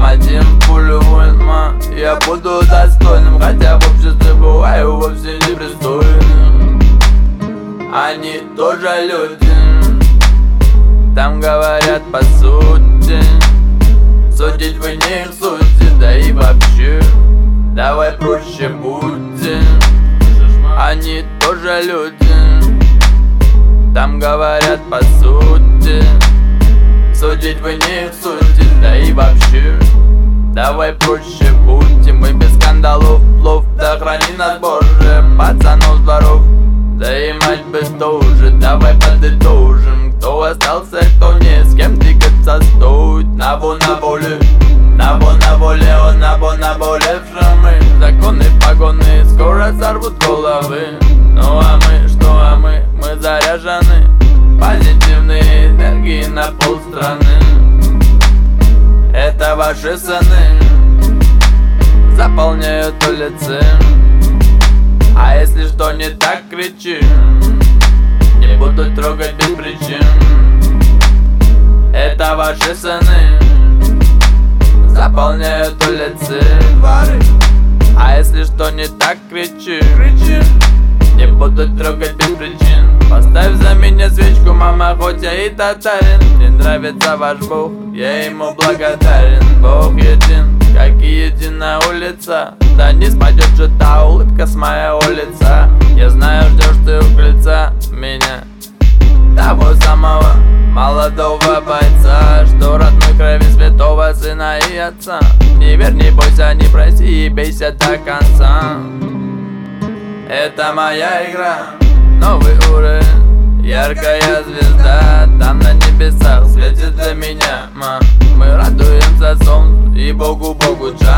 один в поле воин, я буду достойным, хотя в обществе бываю вовсе непристойным. Они тоже люди, там говорят по сути, судить вы не их сути, да и вообще давай проще будем. Они тоже люди, там говорят по сути, судить вы не их сути, да и вообще давай проще будем. Мы без скандалов, плов, да храни нас Боже, пацанов дворов, да и мать бы тоже. Давай подытожим, кто остался, кто не, с кем двигаться стоит. Набо на воле, набо на воле, он набо на воле мы. Законы, погоны скоро сорвут головы. Ну а мы, что а мы заряжены позитивной энергией на полстраны. Это ваши сыны заполняют улицы, а если что не так, кричи, не буду трогать без причин. Это ваши сыны заполняют улицы, а если что не так, кричи, не буду трогать без причин. Поставь за меня свечку, мама, хоть я и татарин. Мне нравится ваш Бог, я ему благодарен. Бог един, как и единая улица, да не спадет же та улыбка с моего лица. Я знаю, ждешь ты у крыльца меня, того самого молодого бойца, что родной крови святого сына и отца. Не верь, не бойся, не проси и бейся до конца. Это моя игра, новый уровень, яркая звезда там на небесах светит для меня. Мы радуемся солнцу и Богу ча.